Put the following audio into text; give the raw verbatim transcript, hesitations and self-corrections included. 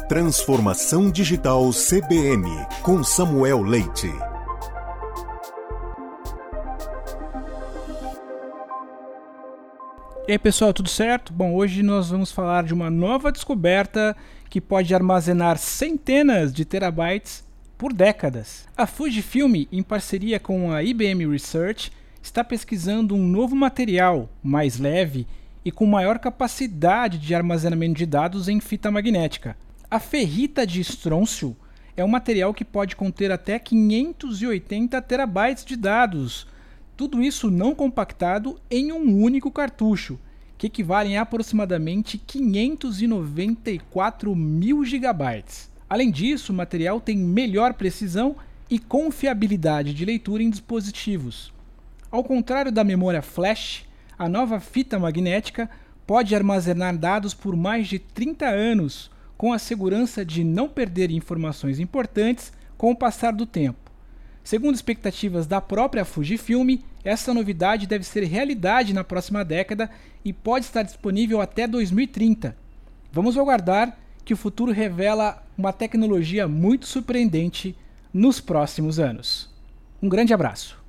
Transformação Digital C B N, com Samuel Leite. E aí pessoal, tudo certo? Bom, hoje nós vamos falar de uma nova descoberta que pode armazenar centenas de terabytes por décadas. A Fujifilm, em parceria com a I B M Research, está pesquisando um novo material mais leve e com maior capacidade de armazenamento de dados em fita magnética. A ferrita de estrôncio é um material que pode conter até quinhentos e oitenta terabytes de dados, tudo isso não compactado em um único cartucho, que equivalem a aproximadamente quinhentos e noventa e quatro mil gigabytes. Além disso, o material tem melhor precisão e confiabilidade de leitura em dispositivos. Ao contrário da memória flash, a nova fita magnética pode armazenar dados por mais de trinta anos, com a segurança de não perder informações importantes com o passar do tempo. Segundo expectativas da própria Fujifilm, essa novidade deve ser realidade na próxima década e pode estar disponível até dois mil e trinta. Vamos aguardar que o futuro revela uma tecnologia muito surpreendente nos próximos anos. Um grande abraço!